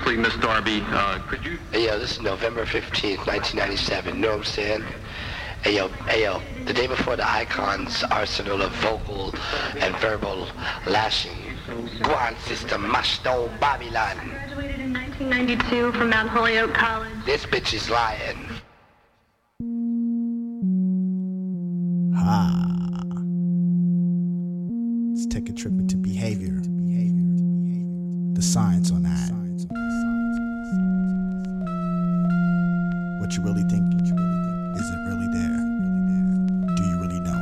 briefly, Miss Darby, could you... Hey, yo, this is November 15th, 1997. You know what I'm saying? Hey, yo, the day before the Icon's arsenal of vocal and verbal lashing. Guan system mashed on Babylon. Graduated in 1992 from Mount Holyoke College. This bitch is lying. Let's take a trip into behavior. The science on that. What you really think? Is it really there? Do you really know?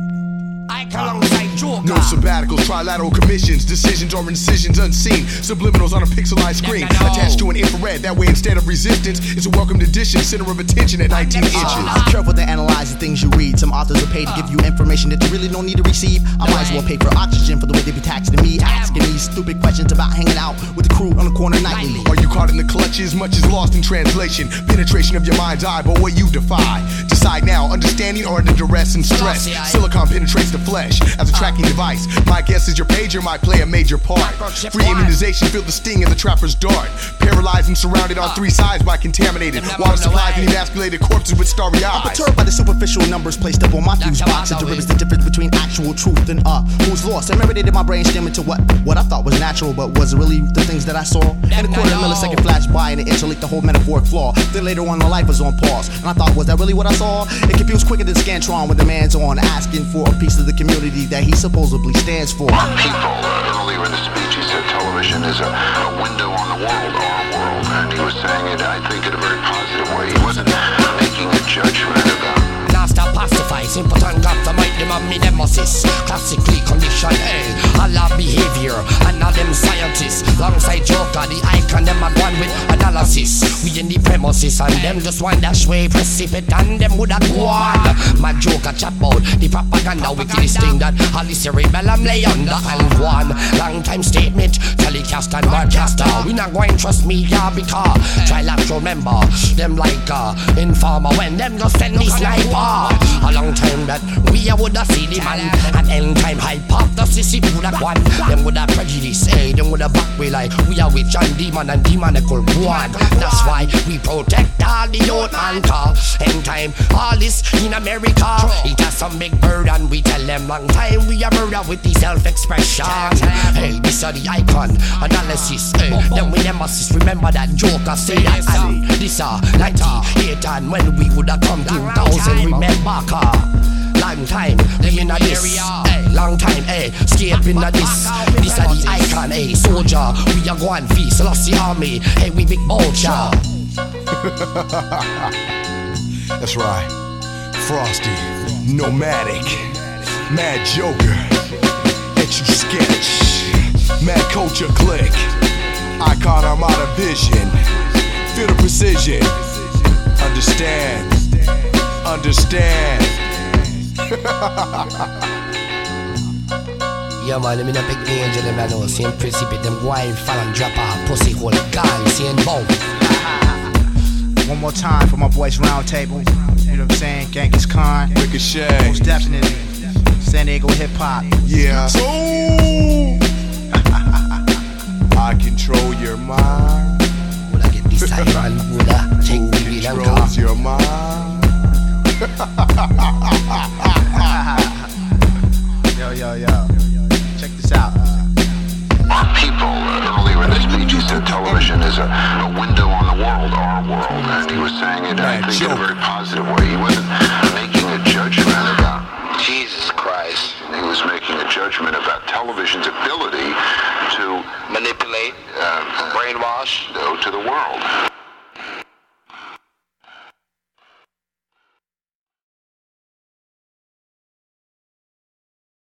No sabbaticals, trilateral commissions, decisions or incisions unseen, subliminals on a pixelized screen, attached to an infrared. That way, instead of resistance, it's a welcomed addition, center of attention at 19 inches. Be careful to analyze the things you read. Some authors are paid to give you information that you really don't need to receive. I might as well pay for oxygen for the way they be taxing me, asking me stupid questions about hanging out with the crew on the corner nightly. Are you caught in the clutches? Much is lost in translation. Penetration of your mind's eye, but what you defy. Decide now, understanding or under duress and stress. Silicon penetrates the flesh as a tracking device. My guess is your pager might play a major part. Free immunization, feel the sting of the trapper's dart. Paralyzed and surrounded on three sides by contaminated water supplies and emasculated corpses with starry eyes. I'm perturbed by the superficial numbers placed up on my fuse box. It derivatives the difference between actual truth and who's lost. I marinated my brain stem into what I thought was natural, but was it really the things that I saw? And a quarter millisecond flashed by and it interlinked the whole metaphoric flaw. Then later on, my life was on pause, and I thought, was that really what I saw? It confused quicker than Scantron when the man's on, asking for a piece of the community that he supposedly stands for. People, earlier in the speech, he said television is a window on the world, our world, and he was saying it, I think, in a very positive way. He wasn't making a judgment about Stop pacify, important got the might them and me nemesis. Classically conditioned, all our behavior and all them scientists. Alongside Joker, the icon, them are gone with analysis. We in the premises and them just one dash way precipitate and them would have gone. My Joker chat about the propaganda wickedest thing that all the cerebellum lay under and one. Long time statement, telecast and broadcaster. We not going to trust media because try not to remember them like informer when them just send me sniper. A long time that we woulda see the man. At end time hypothesis if woulda one. Them woulda prejudice, them woulda back way like we are witch and demon and demonical one. That's why we protect all the youth man car. End time, all this in America. It has some big burden, we tell them long time we are murder with the self-expression. Hey, this are the icon analysis. Then we nemesis, remember that Joker say that. And this are 98 and when we woulda come 2000, remember car. Long time, them in a this. Long time, escape in a this. This are the icon, soldier. We are going feast, lost the army. Hey, we big vulture. That's right. Frosty, Nomadic, Mad Joker, Etch You Sketch, Mad Culture Click, Icon Armada Vision, feel the precision, understand. Yeah man, I'm in a big angel, them I know. Same precipitate, them wild fall and drop off. Pussy hole gun, same bomb. One more time for my boys round table. You know what I'm saying? Genghis Khan, Ricochet, most definitely San Diego hip hop. Yeah. So I control your mind. Would I get this time and would I take me and controls your mind. Yo. Check this out. people. Earlier in the speech, he said television is a window on the world, our world, and he was saying it, I think, in a very positive way. He wasn't making a judgment about Jesus Christ. He was making a judgment about television's ability to manipulate, brainwash to the world.